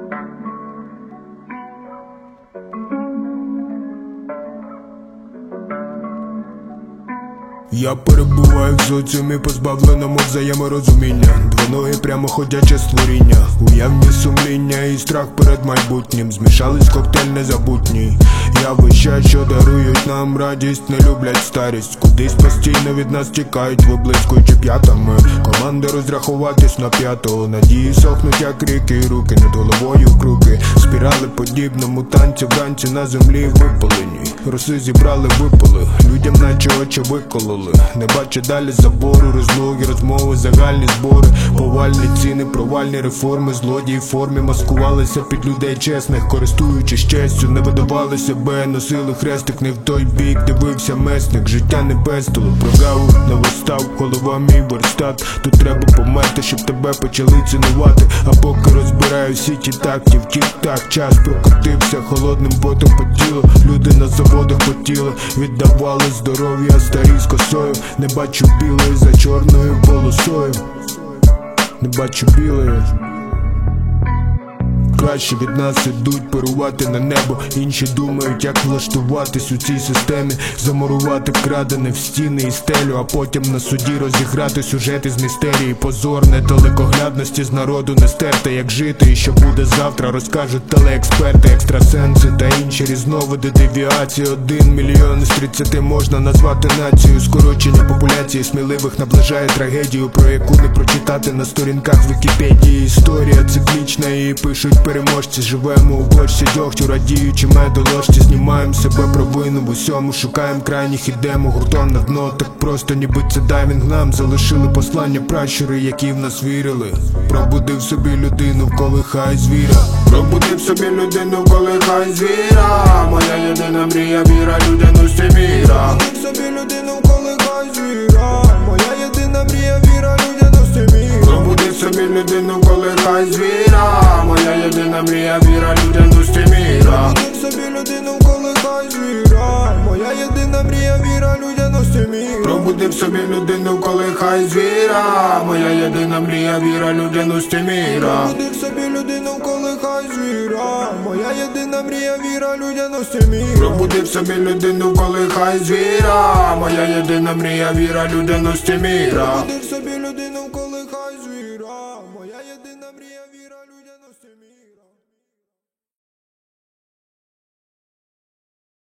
Я перебуваю в соціумі, позбавленому взаєморозуміння. Двоногі прямоходяче створіння, уявні сумління і страх перед майбутнім. Змішались коктейль незабутній. Явища, що дарують нам радість, не люблять старість. Кудись постійно від нас тікають, виблискуючи п'ятами. Команди розрахуватись на п'ятого. Надії сохнуть, як ріки, і руки над головою круки. Спірали подібному танці вранці на землі випаленій. Роси зібрали, випали, людям наче очі викололи. Не бачу далі забору, розлоги, розмови, загальні збори. Повальні ціни, провальні реформи, злодії в формі маскувалися під людей чесних, користуючись честю, не видавали себе, носили хрестик не в той бік, дивився месник, життя не пестило, прогаву не вистав, голова мій верстат. Тут треба померти, щоб тебе почали цінувати. А поки розбираю сіті тактів, тік-так, час прокотився холодним потом по тілу. Люди на заводах потіли, віддавали здоров'я старі з косою. Не бачу білої за чорною полосою. Не бачу білої. Краще від нас ідуть парувати на небо. Інші думають, як влаштуватись у цій системі. Замурувати вкрадене в стіни і стелю, а потім на суді розіграти сюжети з містерії. Позорне далекоглядності з народу не стерте. Як жити і що буде завтра, розкажуть телеексперти, екстрасенси та інші різновиди девіації. 1 мільйон із 30 можна назвати націю. Скорочення популяції сміливих наближає трагедію, про яку не прочитати на сторінках Вікіпедії. Історія циклічна, її пишуть переможці. Живемо у бочці дьогтю, радіючи медоложці. Знімаємо себе провину в усьому, шукаємо крайніх, ідемо гуртом на дно. Так просто, ніби це дайвінг нам. Залишили послання пращури, які в нас вірили. Пробудив собі людину, колихай звіра. Пробудив собі людину, колихай звіра. Моя єдина мрія, віра, людяності міра. Пробудив собі людину, колихай звіра. Моя єдина мрія, віра, людяності міра. Пробудив собі людину, колихай звіра. Моя єдина мрія, віра, людяності міра. Пробудив собі людину, колихай звіра. Моя єдина мрія, віра, людяності міра. Пробудив собі людину, колихай звіра. Моя єдина мрія, віра, людяності міра. Пробудив собі людину, колихай звіра. Моя єдина мрія, віра, людяності міра. Пробудив собі людину, колихай звіра. Моя єдина мрія, віра, людяності міра.